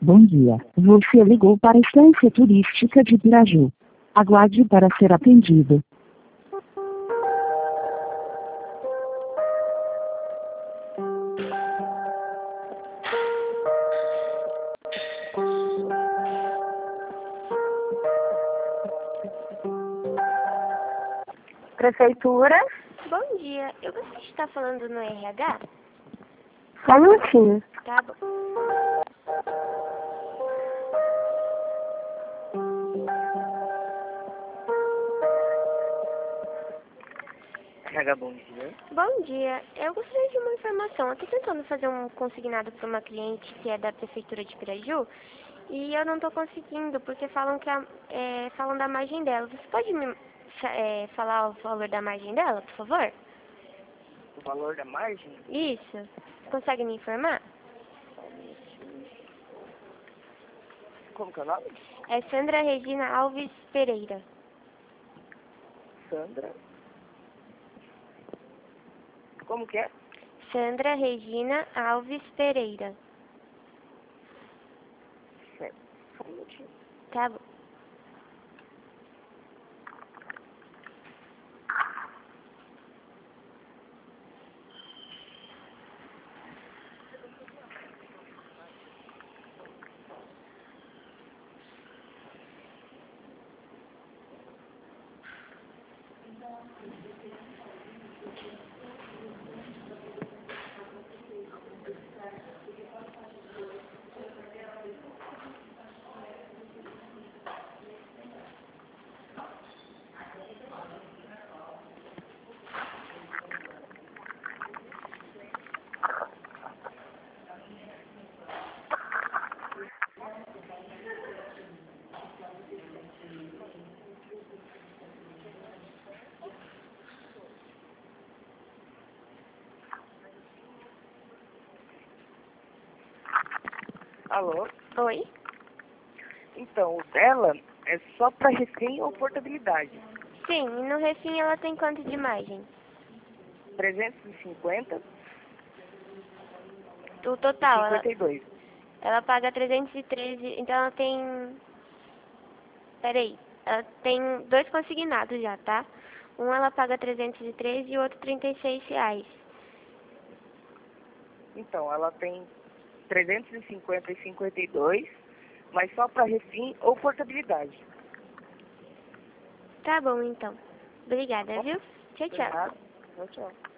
Bom dia. Você ligou para a Estância Turística de Piraju. Aguarde para ser atendido. Prefeitura, Bom dia, eu gostaria de estar falando no RH? só um minutinho. Tá bom. RH, bom dia. Bom dia, eu gostaria de uma informação. Eu estou tentando fazer um consignado para uma cliente que é da Prefeitura de Piraju e eu não estou conseguindo porque falam que falam da margem dela. Você pode me falar o valor da margem dela, por favor? O valor da margem? Isso. Você consegue me informar? Como que é o nome? É Sandra Regina Alves Pereira. Sandra. Como que é? Sandra Regina Alves Pereira. Certo. Só um minutinho. Tá bom. Alô? Oi? Então, o dela é só para recém ou portabilidade. Sim, e no refim ela tem quanto de margem? 350 O e total, 52. ela paga 313, então ela tem... Peraí, ela tem dois consignados já, tá? Um ela paga 313 e o outro R$ 36. Então, ela tem 350 e 52, mas só para recém ou portabilidade. Tá bom, então. Obrigada, viu? Tchau, tchau. Obrigado. Tchau, tchau.